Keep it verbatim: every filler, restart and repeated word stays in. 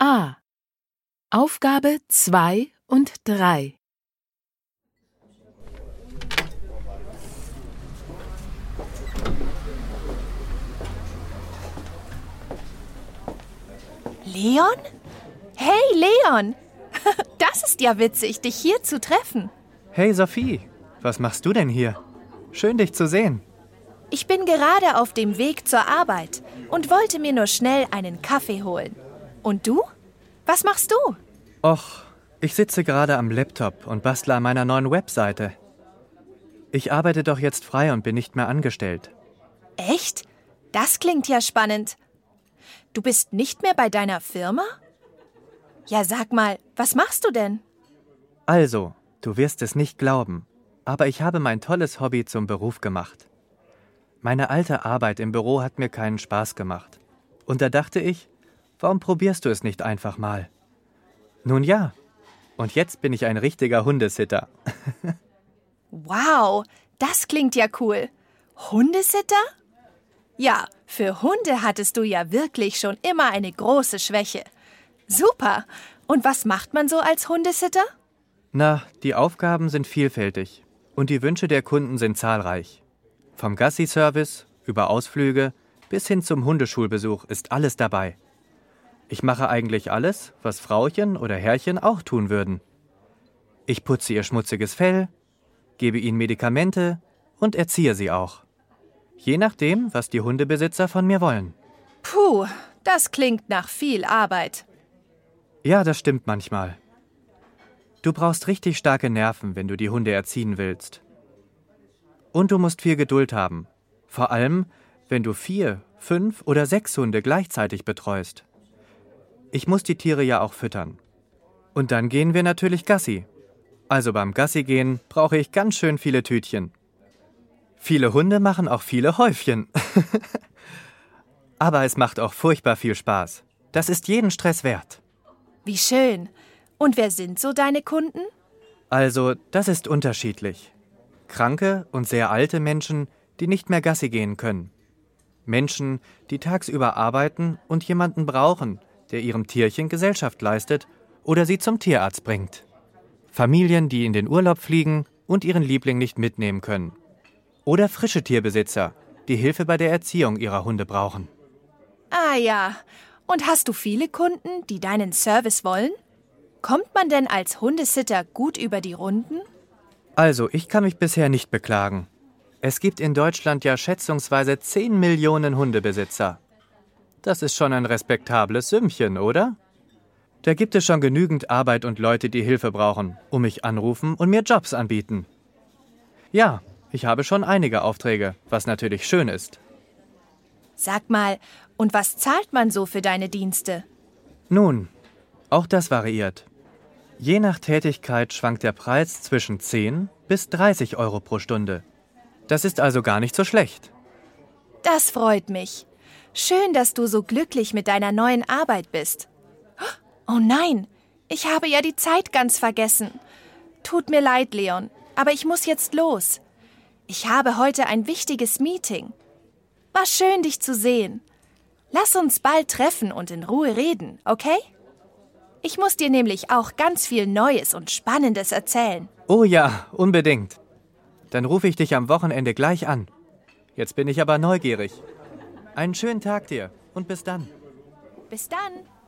A. Aufgabe zwei und drei. Leon? Hey, Leon! Das ist ja witzig, dich hier zu treffen. Hey, Sophie, was machst du denn hier? Schön, dich zu sehen. Ich bin gerade auf dem Weg zur Arbeit und wollte mir nur schnell einen Kaffee holen. Und du? Was machst du? Och, ich sitze gerade am Laptop und bastle an meiner neuen Webseite. Ich arbeite doch jetzt frei und bin nicht mehr angestellt. Echt? Das klingt ja spannend. Du bist nicht mehr bei deiner Firma? Ja, sag mal, was machst du denn? Also, du wirst es nicht glauben, aber ich habe mein tolles Hobby zum Beruf gemacht. Meine alte Arbeit im Büro hat mir keinen Spaß gemacht. Und da dachte ich, warum probierst du es nicht einfach mal? Nun ja, und jetzt bin ich ein richtiger Hundesitter. Wow, das klingt ja cool. Hundesitter? Ja, für Hunde hattest du ja wirklich schon immer eine große Schwäche. Super. Und was macht man so als Hundesitter? Na, die Aufgaben sind vielfältig und die Wünsche der Kunden sind zahlreich. Vom Gassi-Service über Ausflüge bis hin zum Hundeschulbesuch ist alles dabei. Ich mache eigentlich alles, was Frauchen oder Herrchen auch tun würden. Ich putze ihr schmutziges Fell, gebe ihnen Medikamente und erziehe sie auch. Je nachdem, was die Hundebesitzer von mir wollen. Puh, das klingt nach viel Arbeit. Ja, das stimmt manchmal. Du brauchst richtig starke Nerven, wenn du die Hunde erziehen willst. Und du musst viel Geduld haben. Vor allem, wenn du vier, fünf oder sechs Hunde gleichzeitig betreust. Ich muss die Tiere ja auch füttern. Und dann gehen wir natürlich Gassi. Also beim Gassi gehen brauche ich ganz schön viele Tütchen. Viele Hunde machen auch viele Häufchen. Aber es macht auch furchtbar viel Spaß. Das ist jeden Stress wert. Wie schön. Und wer sind so deine Kunden? Also, das ist unterschiedlich. Kranke und sehr alte Menschen, die nicht mehr Gassi gehen können. Menschen, die tagsüber arbeiten und jemanden brauchen, der ihrem Tierchen Gesellschaft leistet oder sie zum Tierarzt bringt. Familien, die in den Urlaub fliegen und ihren Liebling nicht mitnehmen können. Oder frische Tierbesitzer, die Hilfe bei der Erziehung ihrer Hunde brauchen. Ah ja. Und hast du viele Kunden, die deinen Service wollen? Kommt man denn als Hundesitter gut über die Runden? Also, ich kann mich bisher nicht beklagen. Es gibt in Deutschland ja schätzungsweise zehn Millionen Hundebesitzer. Das ist schon ein respektables Sümmchen, oder? Da gibt es schon genügend Arbeit und Leute, die Hilfe brauchen, um mich anrufen und mir Jobs anbieten. Ja, ich habe schon einige Aufträge, was natürlich schön ist. Sag mal, und was zahlt man so für deine Dienste? Nun, auch das variiert. Je nach Tätigkeit schwankt der Preis zwischen zehn bis dreißig Euro pro Stunde. Das ist also gar nicht so schlecht. Das freut mich. Schön, dass du so glücklich mit deiner neuen Arbeit bist. Oh nein, ich habe ja die Zeit ganz vergessen. Tut mir leid, Leon, aber ich muss jetzt los. Ich habe heute ein wichtiges Meeting. War schön, dich zu sehen. Lass uns bald treffen und in Ruhe reden, okay? Ich muss dir nämlich auch ganz viel Neues und Spannendes erzählen. Oh ja, unbedingt. Dann rufe ich dich am Wochenende gleich an. Jetzt bin ich aber neugierig. Einen schönen Tag dir und bis dann. Bis dann.